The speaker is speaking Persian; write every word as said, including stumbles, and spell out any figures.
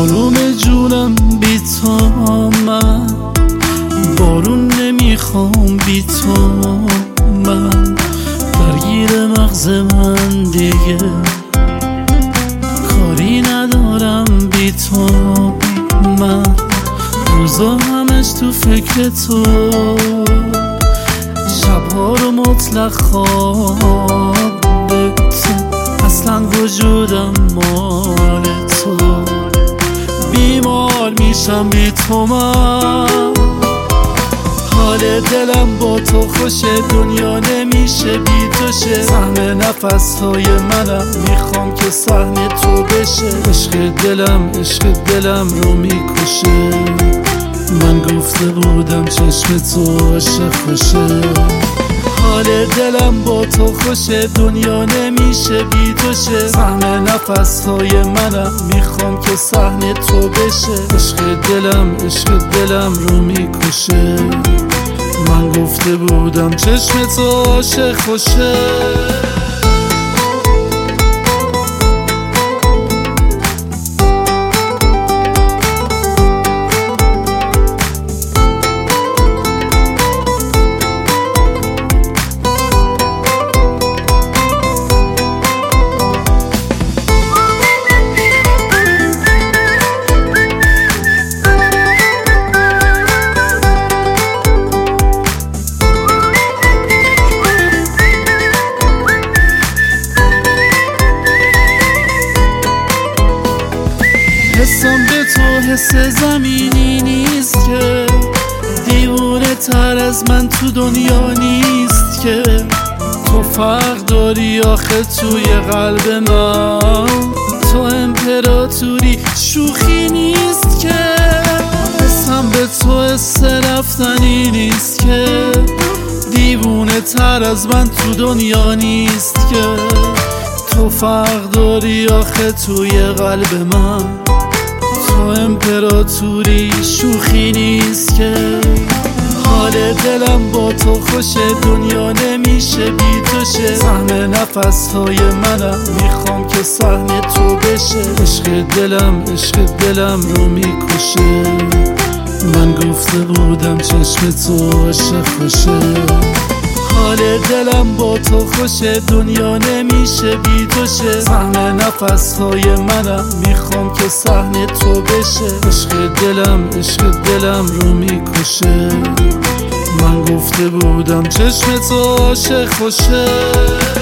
آروم جونم بی تو من، بارون نمیخوام بی تو من، درگیر مغز من دیگه کاری ندارم بی تو من، روزا همش تو فکر تو، شبها رو مطلق خواب تو، اصلا وجودم مال تو، بیمار میشم بی تو من، حال دلم با تو خوشه، دنیا نمیشه بی تو شه، سهم نفس های منم میخوام که سهم تو بشه، عشق دلم عشق دلم رو میکشه، من گفته بودم چشم تو عاشق خوشه، حال دلم با تو خوشه، دنیا نمیشه بی تو شه، سهم نفس های منم میخوام که سهم تو بشه، عشق دلم عشق دلم رو میکشه، من گفته بودم چشم تو عاشق خوشه. حسم به تو حس زمینی نیست که، دیوونه تر از من تو دنیا نیست که، تو فرق داری آخه توی قلب من، تو امپراتوری شوخی نیست که، حسم به تو حس رفتنی نیست که، دیوونه تر از من تو دنیا نیست که، تو فرق داری آخه توی قلب من، تو امپراتوری شوخی نیست که، حال دلم با تو خوشه، دنیا نمیشه بی تو شه، سهم نفس های منم میخوام که سهم تو بشه، عشق دلم عشق دلم رو میکشه، من گفته بودم چشم تو عاشق خوشه، حال دلم با تو خوشه، دنیا نمیشه بی تو شه، سهم نفس های منم میخوام که سهم تو بشه، عشق دلم عشق دلم رو میکشه، من گفته بودم چشم تو عاشق خوشه.